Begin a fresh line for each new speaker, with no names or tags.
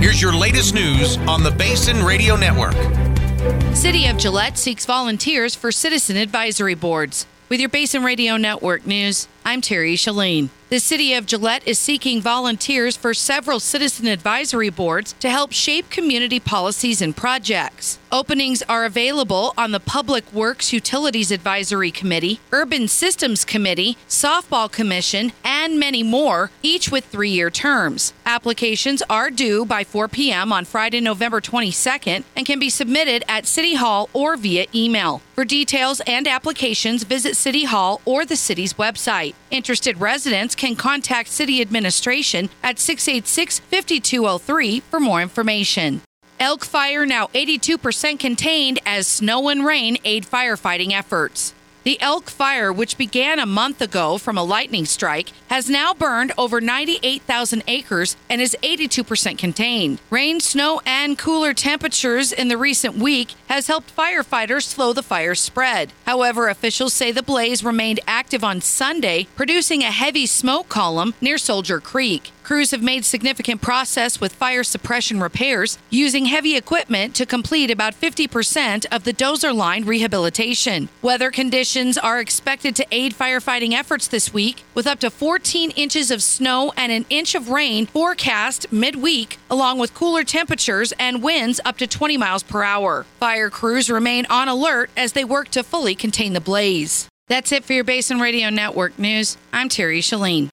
Here's your latest news on the Basin Radio Network.
City of Gillette seeks volunteers for citizen advisory boards. With your Basin Radio Network news, I'm Terry Shalene. The City of Gillette is seeking volunteers for several citizen advisory boards to help shape community policies and projects. Openings are available on the Public Works Utilities Advisory Committee, Urban Systems Committee, Softball Commission, and many more, each with 3-year terms. Applications are due by 4 p.m. on Friday, November 22nd, and can be submitted at City Hall or via email. For details and applications, visit City Hall or the city's website. Interested residents can contact City Administration at 686-5203 for more information. Elk Fire now 82% contained as snow and rain aid firefighting efforts. The Elk Fire, which began a month ago from a lightning strike, has now burned over 98,000 acres and is 82% contained. Rain, snow, and cooler temperatures in the recent week has helped firefighters slow the fire's spread. However, officials say the blaze remained active on Sunday, producing a heavy smoke column near Soldier Creek. Crews have made significant progress with fire suppression repairs, using heavy equipment to complete about 50% of the dozer line rehabilitation. Weather conditions are expected to aid firefighting efforts this week, with up to 14 inches of snow and an inch of rain forecast midweek, along with cooler temperatures and winds up to 20 miles per hour. Fire crews remain on alert as they work to fully contain the blaze. That's it for your Basin Radio Network news. I'm Terry Shalene.